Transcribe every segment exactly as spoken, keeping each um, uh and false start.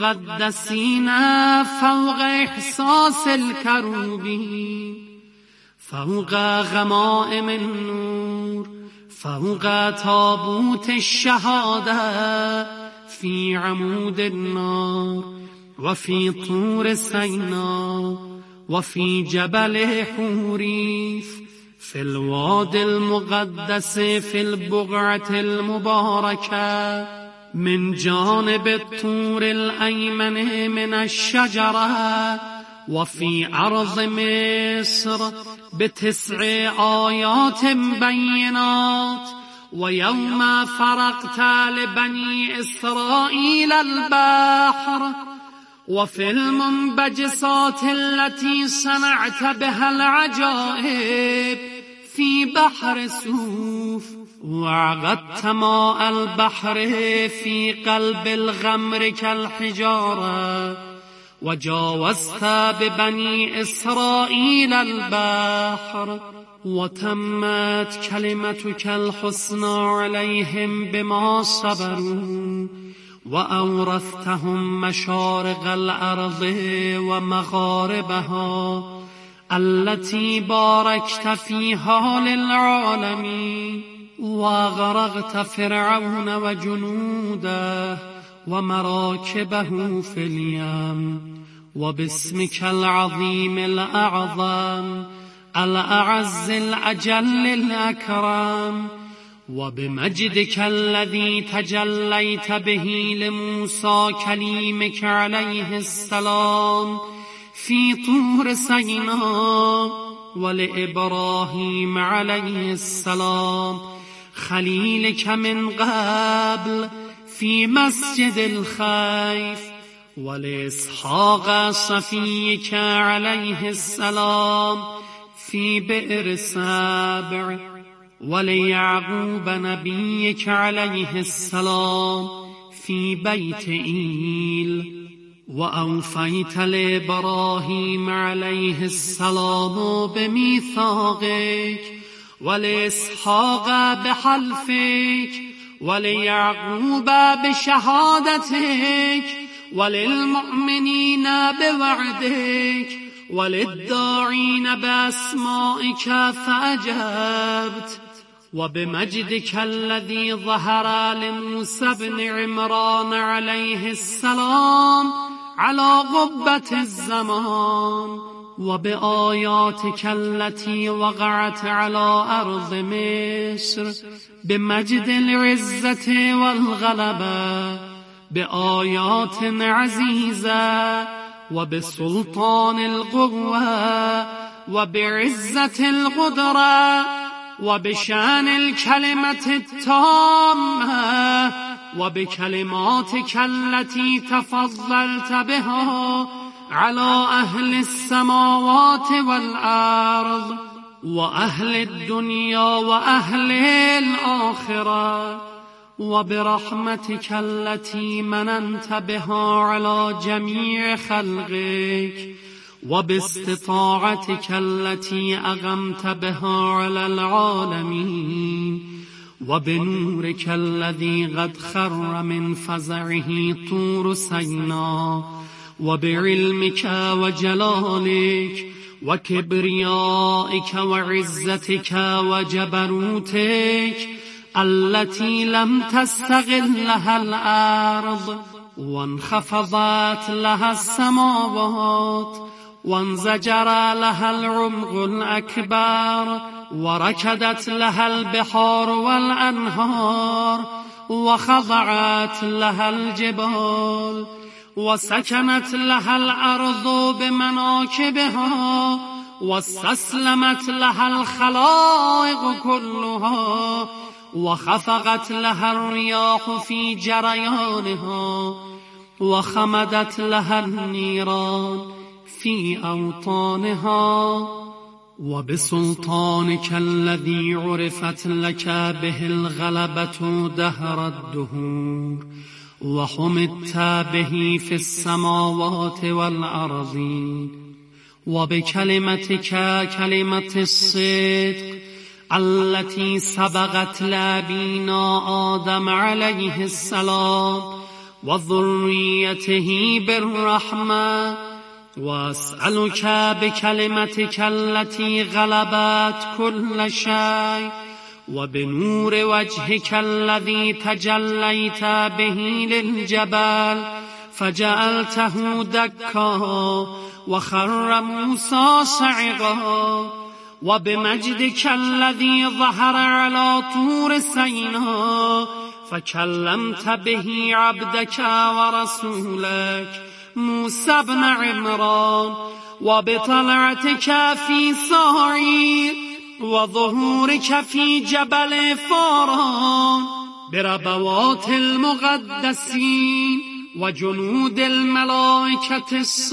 المقدسين فوق إحساس الكروبين، فوق غمائم النور، فوق تابوت الشهادة في عمود النار، وفي طور سيناء، وفي جبل حوريث، في الوادي المقدس، في البقعة المباركة، من جانب الطور الأيمن من الشجرة، وفي أرض مصر بتسع آيات بينات. ويوم فرقت لبني إسرائيل البحر، وفي المنبجسات التي صنعت بها العجائب في بحر سوف، وعقدت ماء البحر في قلب الغمر كالحجارة، وجاوزت ببني إسرائيل البحر، وتمت كلمتك الحسنى عليهم بما صبروا، وأورثتهم مشارق الأرض ومغاربها التي باركت فيها للعالمين. وغرقت فرعون وجنوده ومراكبه في اليم، وباسمك العظيم الأعظم الأعز الأجل الأكرم، وبمجدك الذي تجليت به لموسى كليمك عليه السلام في طور سيناء، ولإبراهيم عليه السلام خليلك من قبل في مسجد الخيف، ولإسحاق صفيك عليه السلام في بئر سبع، وليعقوب نبيك عليه السلام في بيت إيل. وأوفيت لإبراهيم عليه السلام بميثاقك، ولإسحاق بحلفك، وليعقوب بشهادتك، وللمؤمنين بوعدك، وللداعين بأسمائك فأجبت. وبمجدك الذي ظهر لموسى بن عمران عليه السلام على قبة الزمان، وبآياتك التي وقعت على أرض مصر بمجد العزة والغلبة، بآيات عزيزة، وبسلطان القوة، وبعزة القدرة، وبشان الكلمة التامة، وبكلماتك التي تفضلت بها على أهل السماوات والأرض، وأهل الدنيا وأهل الآخرة، وبرحمتك التي مننت بها على جميع خلقك، وباستطاعتك التي أغمت بها على العالمين، وبنورك الذي قد خر من فزعه طور سيناء، وبعلمك وجلالك وكبريائك وعزتك وجبروتك التي لم تستغلها الأرض، وانخفضت لها السماوات، وانزجر لها العمق الأكبر، وركدت لها البحار والأنهار، وخضعت لها الجبال، وسكنت لها الأرض بمناكبها، واستسلمت لها الخلائق كلها، وخفقت لها الرياح في جريانها، وخمدت لها النيران في أوطانها. وبسلطانك الذي عرفت لك به الغلبة دهر الدهور، وحمدت به في السماوات والأرض، وبكلمتك كلمة الصدق التي سبقت لأبينا آدم عليه السلام، وذريته بالرحمة وأسألك بكلمتك التي غلبت كل شيء وبنور وجهك الذي تجليت به للجبل فجعلته دكا وخر موسى صعقا وبمجدك الذي ظهر على طور سيناء فكلمت به عبدك ورسولك موسى بن عمران وبطلعتك في صعير وظهورك في جبل فاران بربوات المقدسين وجنود الملائكة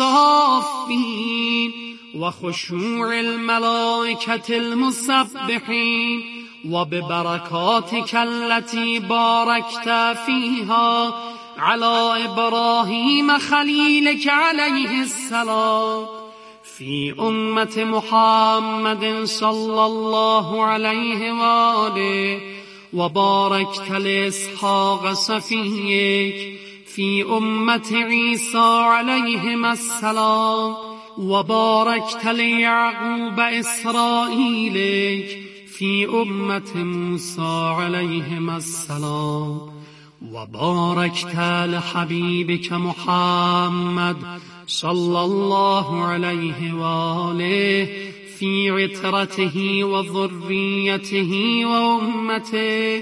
الصافين وخشوع الملائكة المسبحين وببركاتك التي باركت فيها على إبراهيم خليلك عليه السلام في أمة محمد صلى الله عليه وآله وباركت لإسحاق صفيك في أمة عيسى عليهما السلام وباركت ليعقوب إسرائيلك في أمة موسى عليهما السلام وباركت لحبيبك محمد صلى الله عليه وآله في عترته وذريته وأمته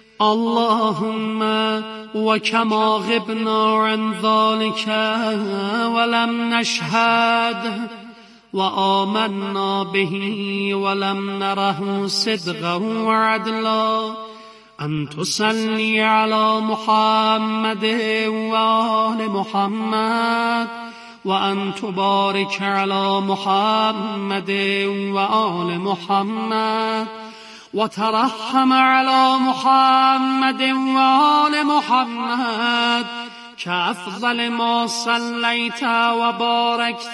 اللهم وكما غبنا عن ذلك ولم نشهد وآمنا به ولم نره صدقا وعدلا أن تصلي على محمد وآل محمد وأن تبارك على محمد وآل محمد وترحم على محمد وآل محمد كأفضل ما صليت وباركت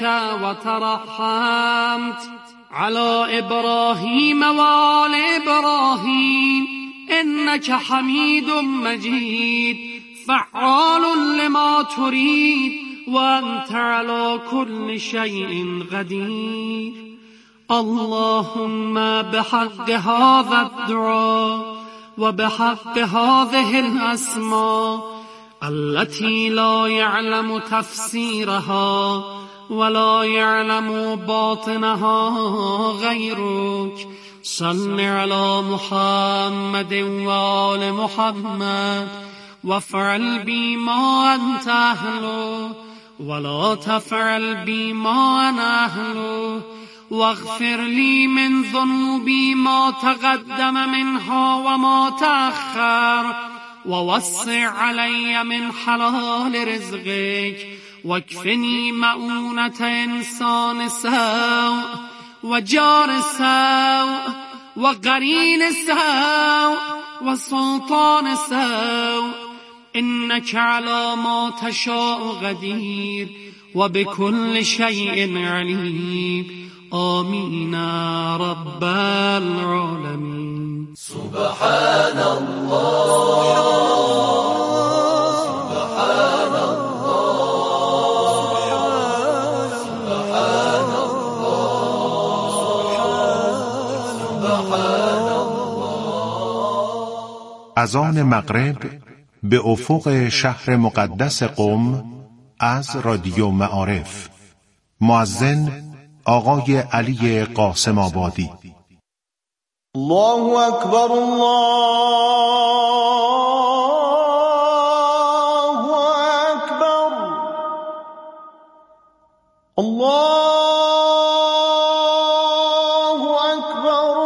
وترحمت على إبراهيم وآل إبراهيم إنك حميد مجيد فعال لما تريد وأنت على كل شيء قدير اللهم بحق هذا الدعاء وبحق هذه الأسماء التي لا يعلم تفسيرها ولا يعلم باطنها غيرك صل على محمد وآل محمد وافعل بي ما أنت أهله ولا تفعل بي ما أنا أهله واغفر لي من ذنوبي ما تقدم منها وما تأخر ووسع علي من حلال رزقك واكفني مؤونة إنسان سوء وجار سوء وقرين سوء وسلطان سوء إنك على ما تشاء قدير وبكل شيء عليم آمين رب العالمين سبحان الله سبحان الله سبحان الله سبحان الله. اذان مغرب به افق شهر مقدس قم از رادیو معارف. مؤذن آقای علی قاسم آبادی. الله اکبر الله اکبر الله اکبر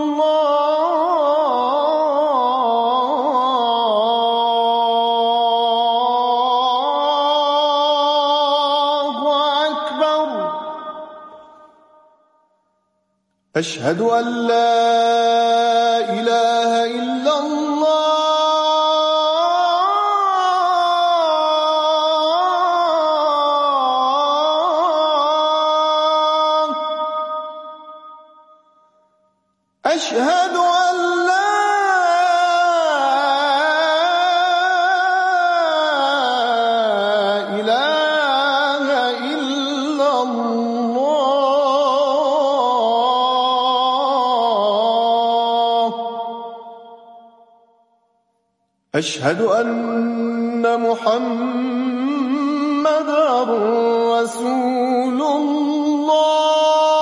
الله اکبر. اشهد ان لا اله الا الله اشهد ان لا أشهد أن محمدًا رسول الله.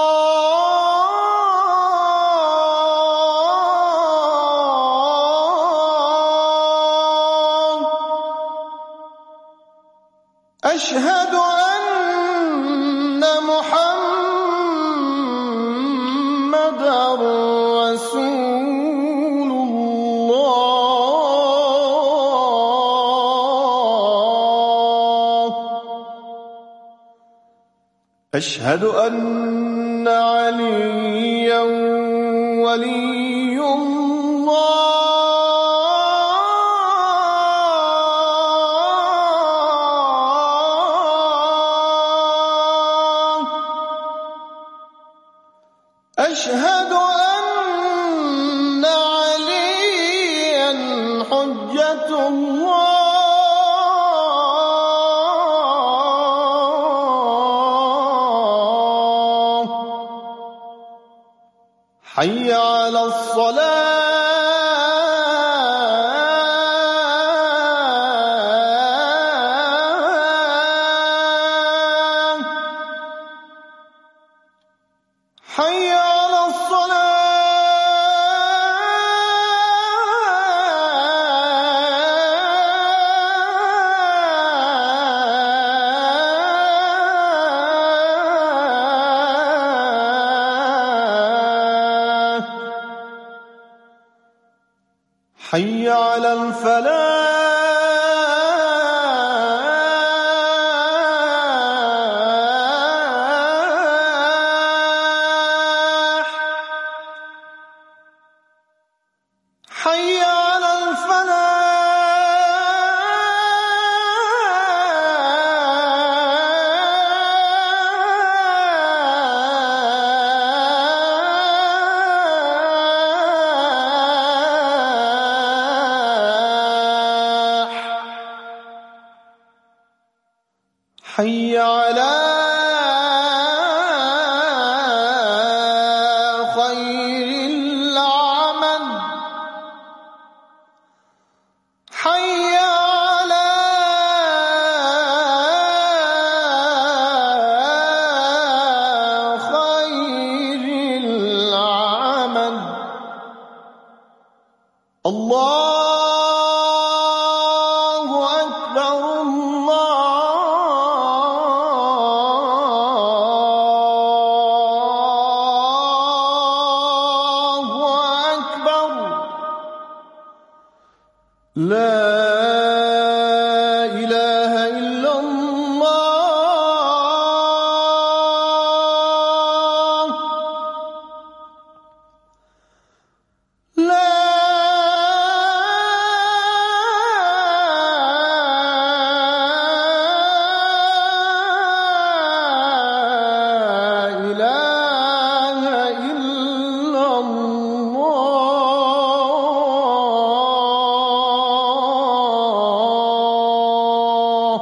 أشهد أن محمدًا رسول الله. أشهد أن عليًّا ولي الله. أشهد أن عليًّا حجة الله. حي على الصلاة. حي على الصلاة. حي على الفلاح. حي على الفلاح. حي على خير العمل. حي على خير العمل. الله أكبر. الله أكبر. لا إله إلا الله. لا إله إلا الله.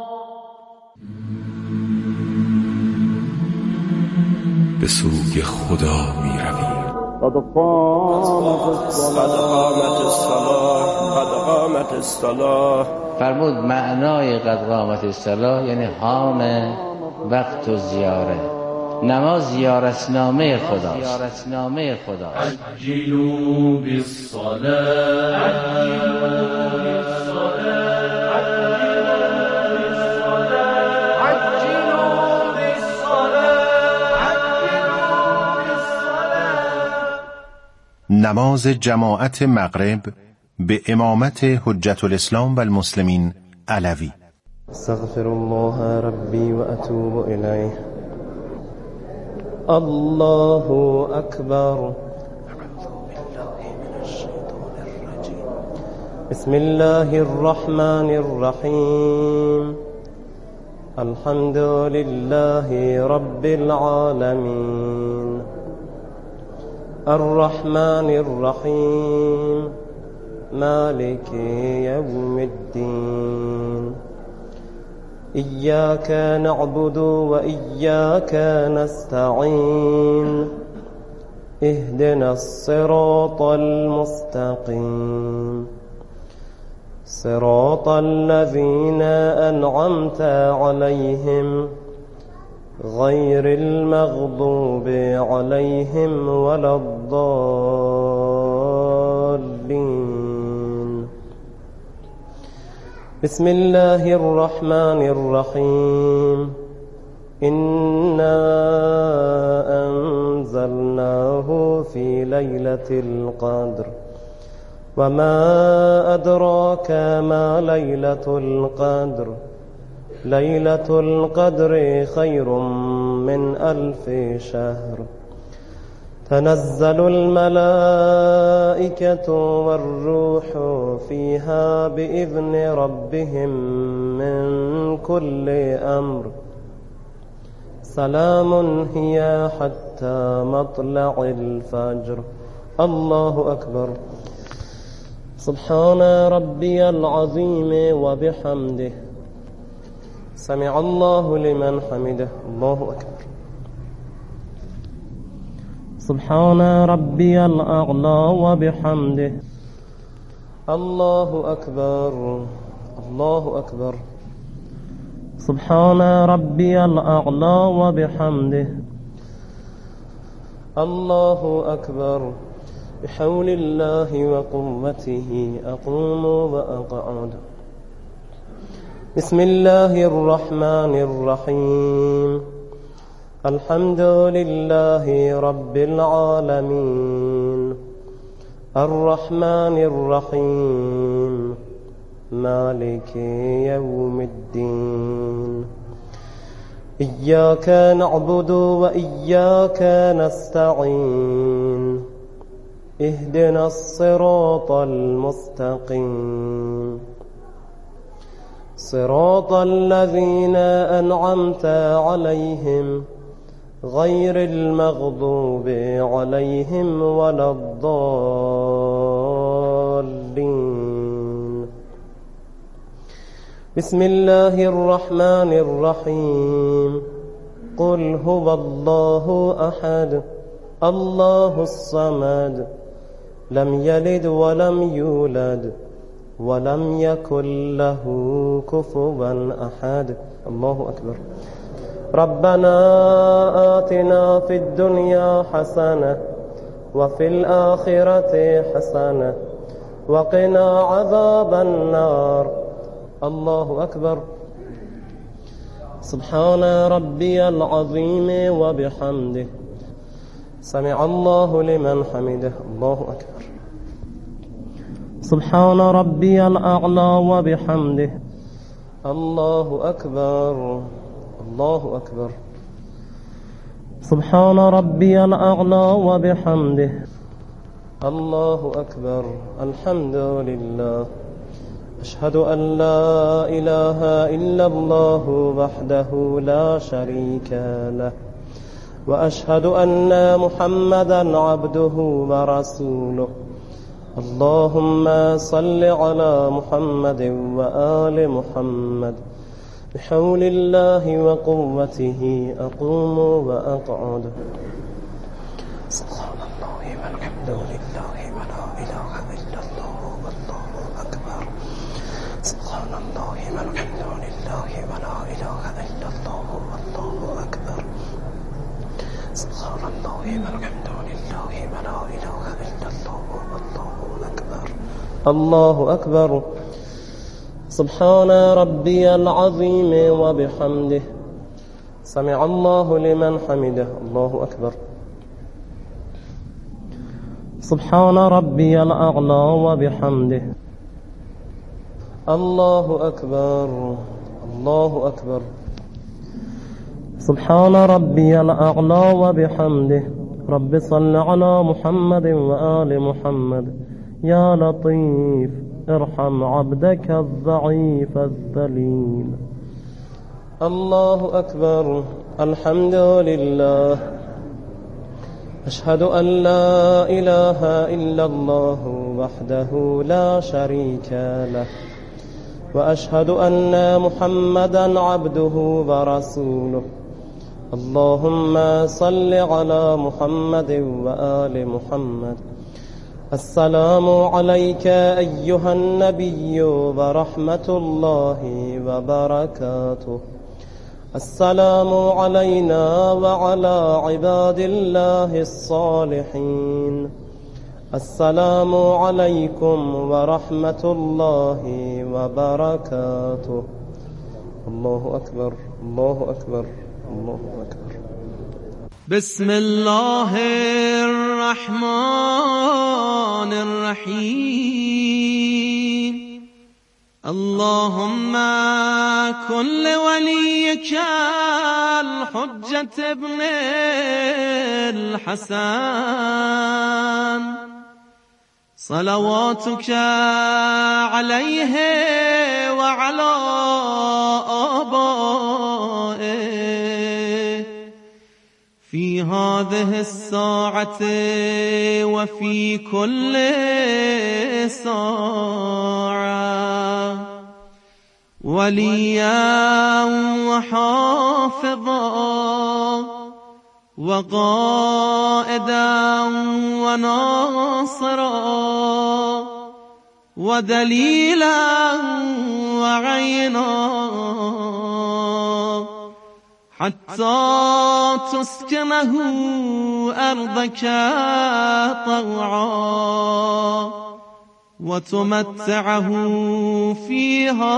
به سوی خدا می رویم. قد قامت الصلاة. قد قامت الصلاة. فرمود معنای قد قامت الصلاة یعنی حان وقت و زیاره. نماز زیارتنامه خداست. زیارتنامه خداست. عجلوا بالصلاة. نماز جماعت مغرب به امامت حجت الاسلام و المسلمین علوی. استغفر الله ربي وأتوب إليه. الله أكبر. بسم الله الرحمن الرحيم. الحمد لله رب العالمين. الرحمن الرحيم. مالك يوم الدين. إياك نعبد وإياك نستعين. اهدنا الصراط المستقيم. صراط الذين أنعمت عليهم غير المغضوب عليهم ولا الضالين. بسم الله الرحمن الرحيم. إنا أنزلناه في ليلة القدر وما أدراك ما ليلة القدر ليلة القدر خير من ألف شهر. تنزل الملائكة والروح فيها بإذن ربهم من كل أمر. سلام هي حتى مطلع الفجر. الله أكبر. سبحان ربي العظيم وبحمده. سمع الله لمن حمده. الله أكبر. سبحان ربي الأعلى وبحمده. الله أكبر. الله أكبر. سبحان ربي الأعلى وبحمده. الله أكبر. بحول الله وقوته أقوم وأقعد. بسم الله الرحمن الرحيم. الحمد لله رب العالمين الرحمن الرحيم مالك يوم الدين. إياك نعبد وإياك نستعين. اهدنا الصراط المستقيم صراط الذين أنعمت عليهم غير المغضوب عليهم ولا الضالين. بسم الله الرحمن الرحيم. قل هو الله أحد الله الصمد لم يلد ولم يولد ولم يكن له كفوا أحد. الله أكبر. ربنا آتنا في الدنيا حسنة وفي الآخرة حسنة وقنا عذاب النار. الله أكبر. سبحان ربي العظيم وبحمده. سمع الله لمن حمده. الله أكبر. سبحان ربي الأعلى وبحمده. الله أكبر. الله أكبر. سبحان ربي الأعلى وبحمده. الله أكبر. الحمد لله. أشهد أن لا إله إلا الله وحده لا شريك له وأشهد أن محمدا عبده ورسوله. اللهم صل على محمد وآل محمد. بحول الله وقوته أقوم وأقعد. سبحان الله والحمد لله ولا إله إلا الله والله أكبر. سبحان الله والحمد لله ولا إله إلا الله والله أكبر. سبحان الله والحمد لله ولا إله إلا الله والله أكبر. الله أكبر. سبحان ربي العظيم وبحمده. سمع الله لمن حمده. الله أكبر. سبحان ربي الأعلى وبحمده. الله أكبر. الله أكبر. سبحان ربي الأعلى وبحمده. رب صل على محمد وآل محمد. يا لطيف ارحم عبدك الضعيف الذليل. الله أكبر. الحمد لله. أشهد أن لا إله إلا الله وحده لا شريك له وأشهد أن محمدا عبده ورسوله. اللهم صل على محمد وآل محمد. السلام عليك أيها النبي ورحمة الله وبركاته. السلام علينا وعلى عباد الله الصالحين. السلام عليكم ورحمة الله وبركاته. الله أكبر الله أكبر الله أكبر. بسم الله الرحمن الرحيم. اللهم كن لوليك الحجة ابن الحسن صلواتك عليه وعلى آبائه في هذه الساعة وفي كل ساعة وليا وحافظا وقائدا وناصرا ودليلا وعينا حتى تسكنه أرضك طوعا وتمتعه فيها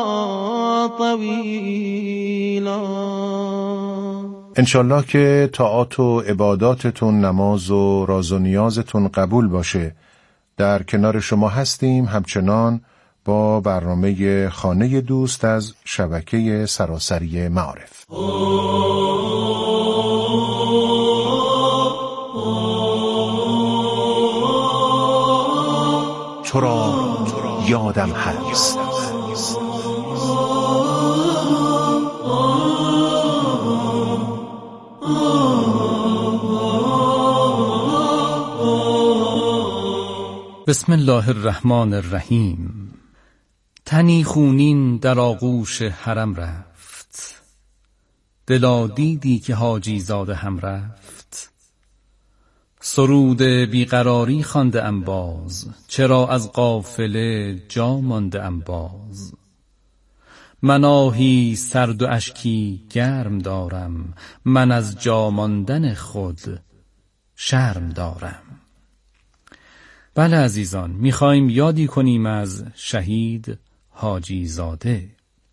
طويلا. انشالله که طاعات و عباداتتون، نماز و راز و نیازتون قبول باشه. در کنار شما هستیم همچنان با برنامه خانه دوست از شبکه سراسری معارف. تو را یادم هست. بسم الله الرحمن الرحیم. تنی خونین در آغوش حرم رفت، دلا دیدی که حاجی زاده هم رفت. سرود بیقراری خوانده ام باز، چرا از قافله جا مانده ام باز. من آهی سرد و اشکی گرم دارم، من از جا ماندن خود شرم دارم. بله عزیزان، میخوایم یادی کنیم از شهید حاجی زاده.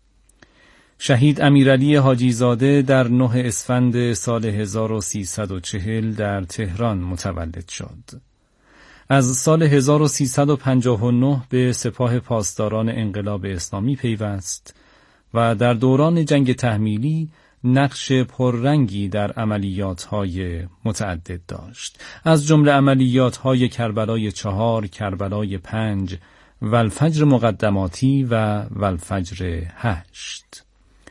شهید امیرعلی حاجی زاده در نه اسفند سال هزار و سیصد و چهل در تهران متولد شد. از سال هزار و سیصد و پنجاه و نه به سپاه پاسداران انقلاب اسلامی پیوست و در دوران جنگ تحمیلی نقش پررنگی در عملیات‌های متعدد داشت، از جمله عملیات‌های کربلای چهار، کربلای پنج، والفجر مقدماتی و والفجر هشت.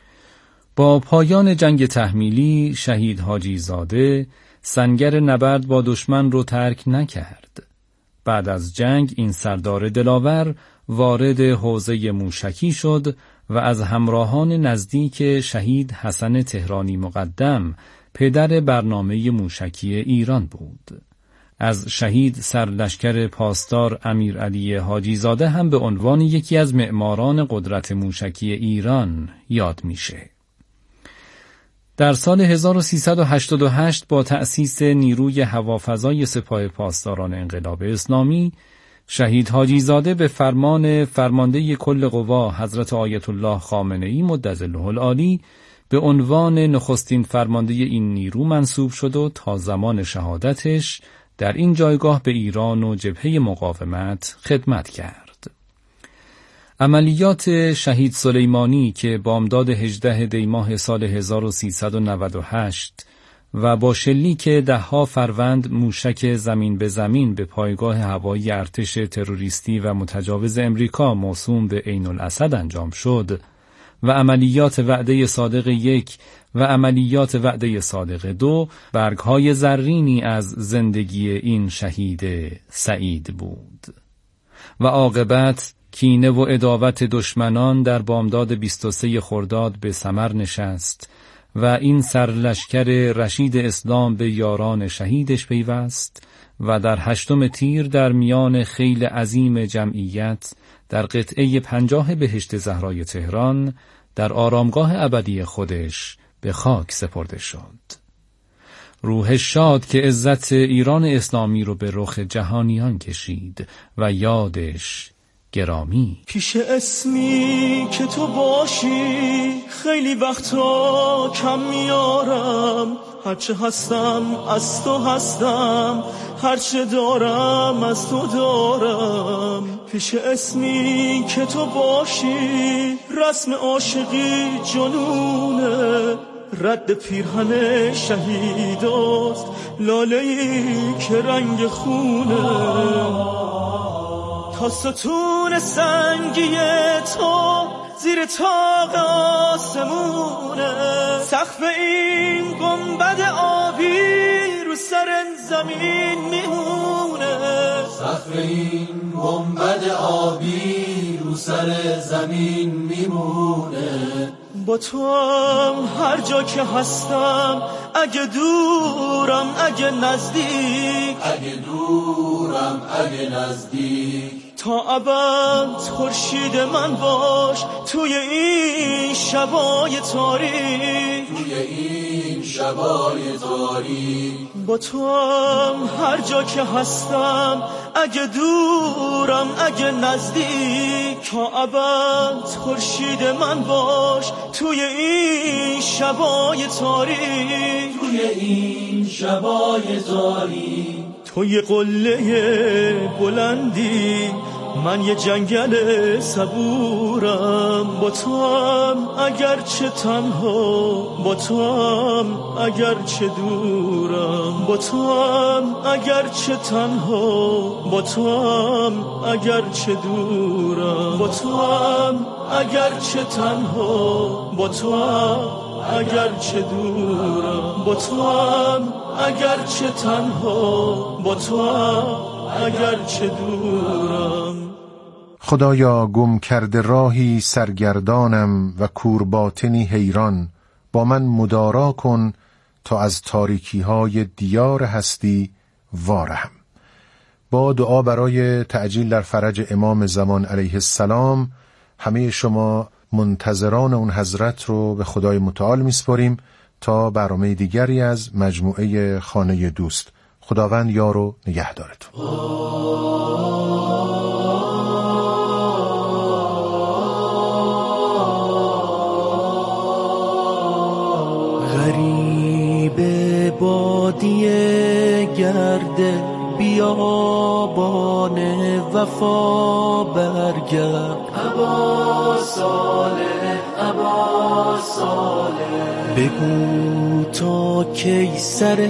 با پایان جنگ تحمیلی شهید حاجی زاده سنگر نبرد با دشمن رو ترک نکرد. بعد از جنگ این سردار دلاور وارد حوزه موشکی شد و از همراهان نزدیک شهید حسن تهرانی مقدم پدر برنامه موشکی ایران بود. از شهید سرلشکر پاسدار امیرعلی حاجی زاده هم به عنوان یکی از معماران قدرت موشکی ایران یاد میشه. در سال هزار و سیصد و هشتاد و هشت با تأسیس نیروی هوافضای سپاه پاسداران انقلاب اسلامی، شهید حاجی زاده به فرمان فرمانده کل قوا حضرت آیت الله خامنه‌ای مدظله العالی به عنوان نخستین فرمانده این نیرو منصوب شد و تا زمان شهادتش در این جایگاه به ایران و جبهه مقاومت خدمت کرد. عملیات شهید سلیمانی که بامداد هجدهم دی ماه سال هزار و سیصد و نود و هشت و با شلیک دهها فروند موشک زمین به زمین به پایگاه هوایی ارتش تروریستی و متجاوز امریکا موسوم به عین الاسد انجام شد و عملیات وعده صادق یک و عملیات وعده صادق دو برگهای زرینی از زندگی این شهید سعید بود و عاقبت کینه و عداوت دشمنان در بامداد بیست و سه خرداد به ثمر نشست و این سرلشکر رشید اسلام به یاران شهیدش پیوست و در هشتم تیر در میان خیل عظیم جمعیت در قطعه پنجاه بهشت زهرای تهران در آرامگاه ابدی خودش به خاک سپرده شد. روح شاد که عزت ایران اسلامی رو به رخ جهانیان کشید و یادش گرامی. پیش اسمی که تو باشی خیلی وقتا کم میارم، هرچه هستم از تو هستم، هرچه دارم از تو دارم. پیش اسمی که تو باشی رسم عاشقی جنونه، رد پیرهن شهیداست لاله‌ای که رنگ خونه. تا ستون سنگی تو زیر طاق آسمونه، سقف این گنبد آبی رو سر زمین میمونه، سقف این گنبد آبی رو سر زمین میمونه. با تو هم هر جا که هستم، اگه دورم اگه نزدیک، اگه دورم اگه نزدیک، تا ابد خورشید من باش توی این شبای تاریک، توی این شبای تاریک. با تو هم هر جا که هستم، اگه دورم اگه نزدیک، تا ابد خورشید من باش توی این شبای تاریک، توی این شبای تاریک. تو یه قله بلندی، من یه جنگل صبورم. با تو هم اگرچه تنها، با تو هم اگرچه دورم، با تو هم اگرچه تنها، با تو هم اگرچه دورم، با تو هم اگرچه تنها، با تو هم اگرچه دورم، با تو هم اگرچه تنها، با تو هم اگرچه دورم. خدایا گم کرده راهی سرگردانم و کورباطنی حیران، با من مدارا کن تا از تاریکی های دیار هستی وارهم. با دعا برای تعجیل در فرج امام زمان علیه السلام همه شما منتظران اون حضرت رو به خدای متعال میسپاریم تا برنامه دیگری از مجموعه خانه دوست. خداوند یار و نگهدارتون. غریب بادیه گرده بیابان وفا برگرد، ابا صالح ابا صالح. بگو تا کی سر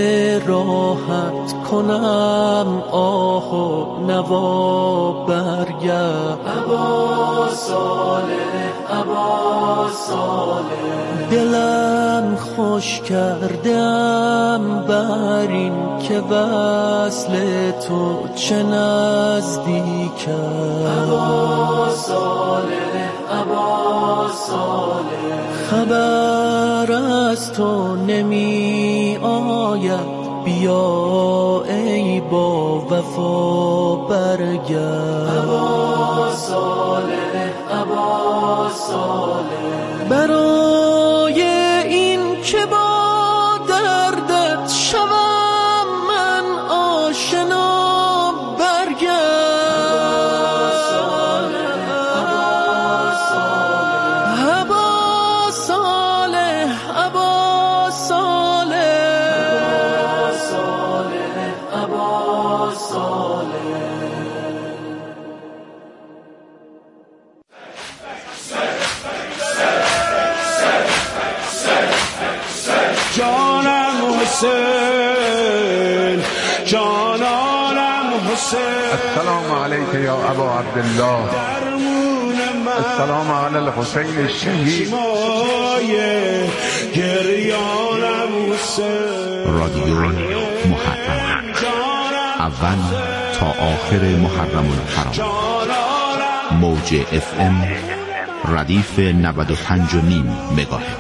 راحت کنم آه و نوا برگرد، ابا صالح ابا صالح. دلم خوش کردم بر این که وصل تو چه نزدیک است، ابا صالح ابا صالح. خبر از تو نمی آید، بیا ای با وفا برگرد، ابا صالح ابا صالح. برای این که با دردت شوم من آشنا برگرد، ابا صالح ابا صالح ابا صالح ابا صالح. جانم حسین جانانم حسین. السلام علیک یا ابا عبدالله، السلام علی الحسین الشهید. گریانم حسین. رادیو محرم، اول تا آخر محرم الحرام. موج اف ام ردیف نود و پنج و نیم مگاهرتز.